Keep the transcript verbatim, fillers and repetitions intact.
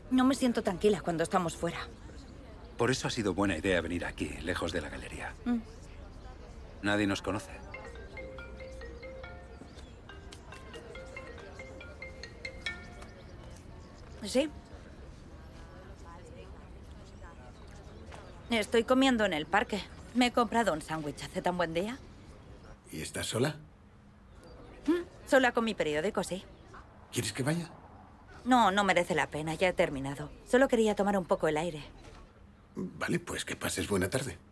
No me siento tranquila cuando estamos fuera. Por eso ha sido buena idea venir aquí, lejos de la galería. Mm. Nadie nos conoce. ¿Sí? Estoy comiendo en el parque. Me he comprado un sándwich. ¿Hace tan buen día? ¿Y estás sola? Mm, Sola con mi periódico, sí. ¿Quieres que vaya? No, no merece la pena. Ya he terminado. Solo quería tomar un poco el aire. Vale, pues que pases buena tarde.